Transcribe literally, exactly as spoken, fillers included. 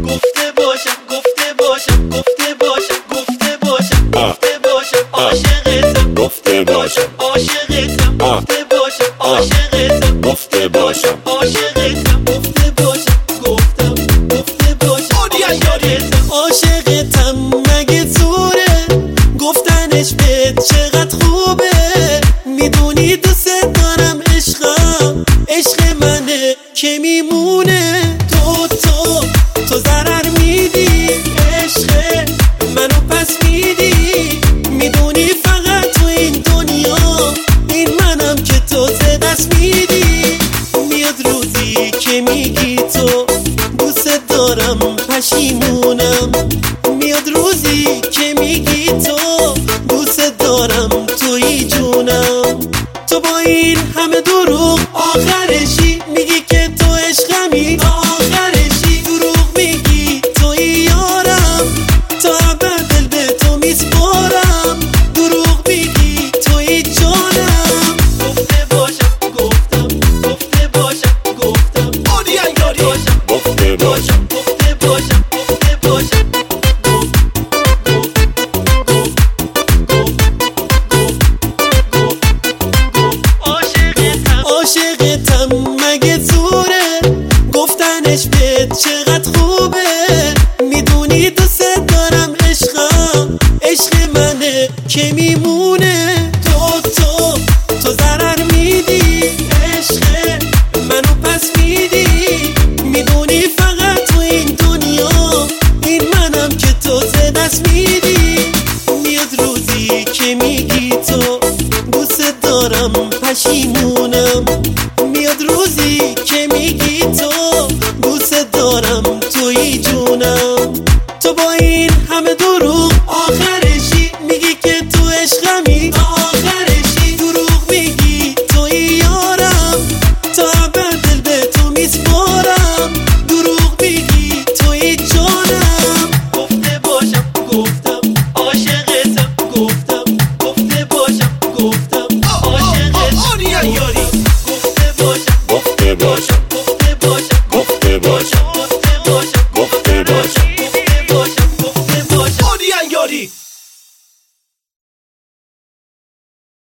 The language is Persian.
گفته باشم گفته باشم گفته باشم گفته باشم گفته باشم عاشقتم گفته باشم عاشقتم گفته باشم عاشقتم گفته باشم عاشقتم گفته باشم گفتم گفته باشم عاشقتم عاشقتم مگه زوره گفتنش بهت چقدر خوبه میدونی دوست دارم عشقم عشق منه که میمونه تو تو تو ضرر میدی عشق منو پس میدی میدونی فقط تو این دنیا این منم که تو ز دست میدی میاد روزی که میگی تو دوست دارم پشیمونم میاد روزی که میگی تو دوست دارم توی جونم تو با این همه دروغ آخرشی میگی که تو عشقمی آخرشی دروغ میگی توی یارم تا ابد دل به تو میسپارم دروغ میگی توی جانم گفته باشم گفتم گفته باشم گفتم آدیان یاری باشم گفته باشم گفته باشم گفته باشم عاشقتم مگه زوره گفتنش بهت چقدر خوبه